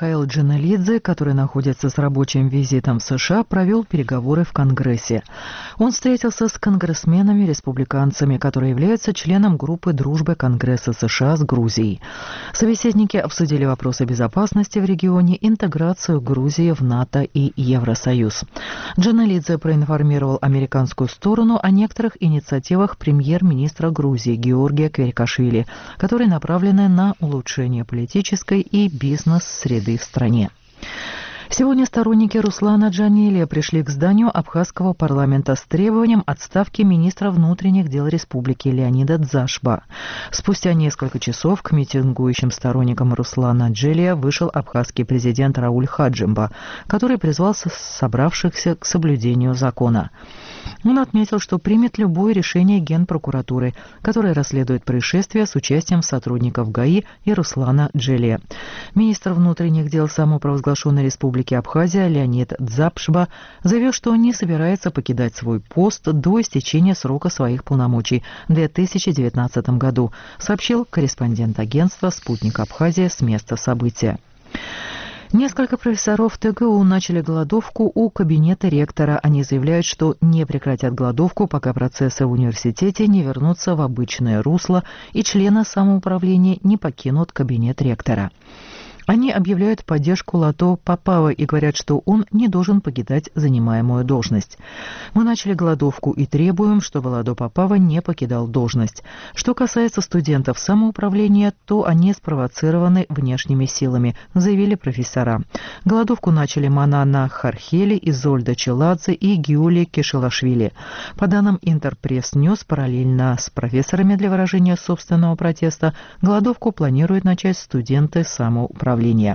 Михаил Джанелидзе, который находится с рабочим визитом в США, провел переговоры в Конгрессе. Он встретился с конгрессменами-республиканцами, которые являются членом группы дружбы Конгресса США с Грузией. Собеседники обсудили вопросы безопасности в регионе, интеграцию Грузии в НАТО и Евросоюз. Джанелидзе проинформировал американскую сторону о некоторых инициативах премьер-министра Грузии Георгия Кверикашвили, которые направлены на улучшение политической и бизнес-среды в стране. Сегодня сторонники Руслана Джанелия пришли к зданию абхазского парламента с требованием отставки министра внутренних дел республики Леонида Дзашба. Спустя несколько часов к митингующим сторонникам Руслана Джанелия вышел абхазский президент Рауль Хаджимба, который призвал собравшихся к соблюдению закона. Он отметил, что примет любое решение Генпрокуратуры, которое расследует происшествие с участием сотрудников ГАИ и Руслана Джанелия. Министр внутренних дел самопровозглашенной республики Абхазия Леонид Дзашба заявил, что он не собирается покидать свой пост до истечения срока своих полномочий в 2019 году, сообщил корреспондент агентства «Спутник Абхазия» с места события. Несколько профессоров ТГУ начали голодовку у кабинета ректора. Они заявляют, что не прекратят голодовку, пока процессы в университете не вернутся в обычное русло и члены самоуправления не покинут кабинет ректора. Они объявляют поддержку Ладо Попова и говорят, что он не должен покидать занимаемую должность. Мы начали голодовку и требуем, чтобы Ладо Попова не покидал должность. Что касается студентов самоуправления, то они спровоцированы внешними силами, заявили профессора. Голодовку начали Манана Хархели, Изольда Челадзе и Гиули Кишелашвили. По данным Интерпресс-Ньюс, параллельно с профессорами для выражения собственного протеста, голодовку планируют начать студенты самоуправления.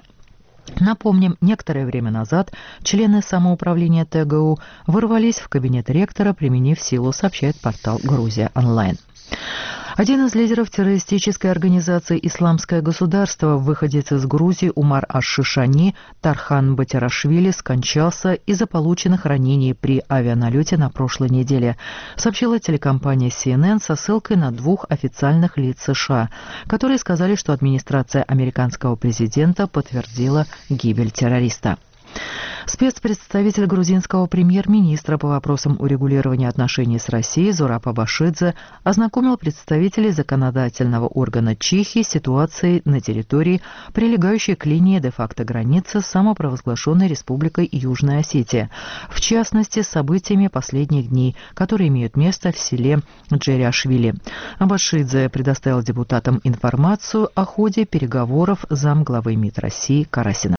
Напомним, некоторое время назад члены самоуправления ТГУ ворвались в кабинет ректора, применив силу, сообщает портал «Грузия онлайн». Один из лидеров террористической организации «Исламское государство», выходец из Грузии Умар Аш-Шишани Тархан Батирашвили, скончался из-за полученных ранений при авианалете на прошлой неделе, сообщила телекомпания CNN со ссылкой на двух официальных лиц США, которые сказали, что администрация американского президента подтвердила гибель террориста. Спецпредставитель грузинского премьер-министра по вопросам урегулирования отношений с Россией Зураб Абашидзе ознакомил представителей законодательного органа Чехии с ситуацией на территории, прилегающей к линии де-факто границы с самопровозглашенной республикой Южная Осетия, в частности, с событиями последних дней, которые имеют место в селе Джериашвили. Абашидзе предоставил депутатам информацию о ходе переговоров замглавы МИД России Карасина.